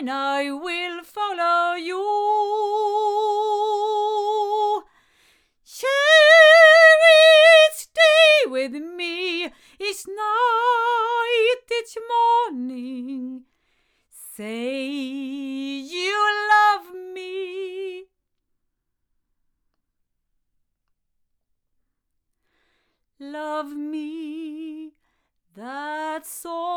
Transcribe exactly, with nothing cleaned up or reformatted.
and I will follow you. Share each day with me, each night, each morning. Say you love me. Love me, that's all